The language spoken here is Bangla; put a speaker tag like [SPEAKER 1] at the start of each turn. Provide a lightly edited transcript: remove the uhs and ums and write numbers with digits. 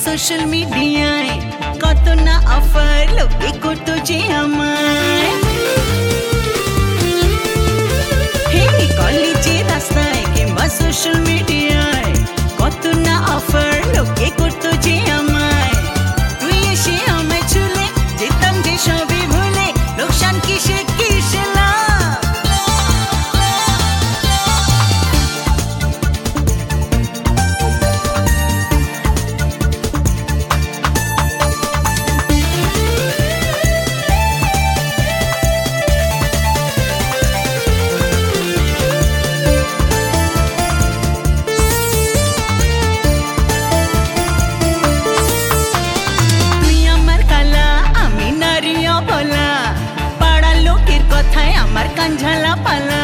[SPEAKER 1] সোশ্যাল মিডিয়ায় কত না অফার লোকে করতো যে আমায়। হে কলেজে রাস্তায় কিংবা সোশ্যাল মিডিয়ায় কত না অফার লোকে করতো যে আমায়। তুই এসে আমায় ছুলে যেতাম যে সবই ভুলে, লোকসান কিসে কিসে লাভ। আমার কান ঝালা পালা